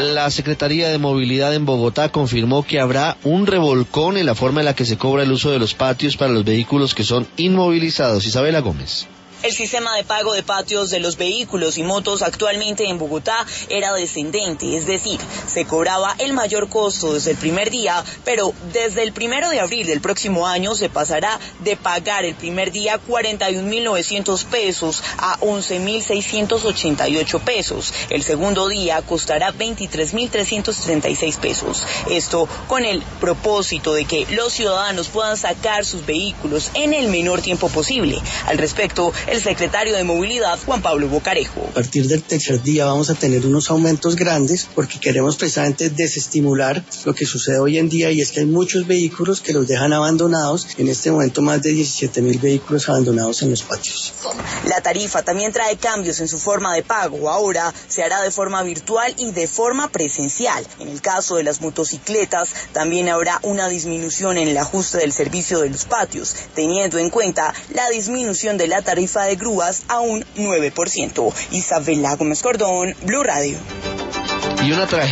La Secretaría de Movilidad en Bogotá confirmó que habrá un revolcón en la forma en la que se cobra el uso de los patios para los vehículos que son inmovilizados. Isabela Gómez. El sistema de pago de patios de los vehículos y motos actualmente en Bogotá era descendente, es decir, se cobraba el mayor costo desde el primer día, pero desde el 1 de abril del próximo año se pasará de pagar el primer día 41.900 pesos a 11.688 pesos. El segundo día costará 23.336 pesos. Esto con el propósito de que los ciudadanos puedan sacar sus vehículos en el menor tiempo posible. Al respecto, el secretario de Movilidad, Juan Pablo Bocarejo. A partir del tercer día vamos a tener unos aumentos grandes porque queremos precisamente desestimular lo que sucede hoy en día, y es que hay muchos vehículos que los dejan abandonados. En este momento más de 17.000 vehículos abandonados en los patios. La tarifa también trae cambios en su forma de pago. Ahora se hará de forma virtual y de forma presencial. En el caso de las motocicletas también habrá una disminución en el ajuste del servicio de los patios, teniendo en cuenta la disminución de la tarifa de grúas a un 9%. Isabela Gómez Cordón, Blue Radio. Y una tragedia.